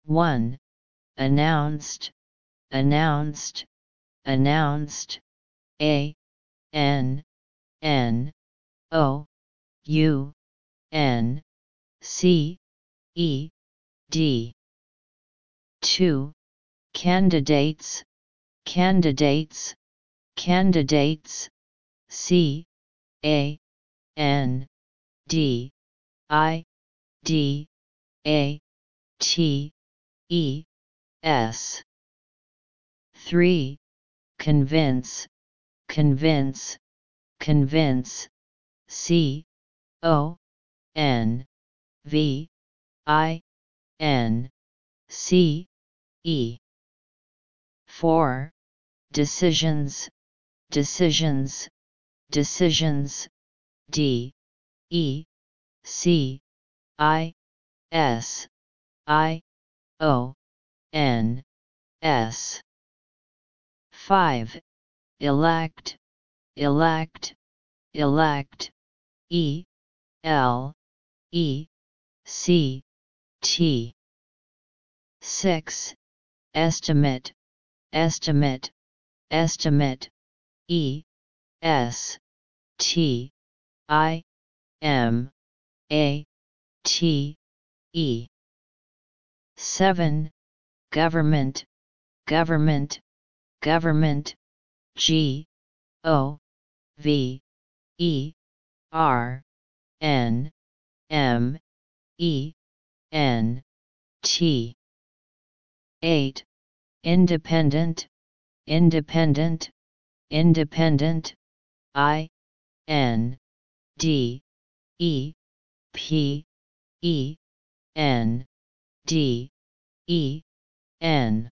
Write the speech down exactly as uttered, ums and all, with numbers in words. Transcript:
one. Announced, announced, announced. A N N O U N C E D. two. Candidates, candidates, candidates. C A N D I D A T E S. three. Convince, convince, convince. C O N V I N C E. four. Decisions, decisions, decisions. D E C I S I O N S. five. Elect, elect, elect. E L E C T. six. Estimate, estimate, estimate. E S T I M A T E. seven. Government, government, government. G O V E R N M E N T. eight. Independent, independent, independent. I N D E P E N D E N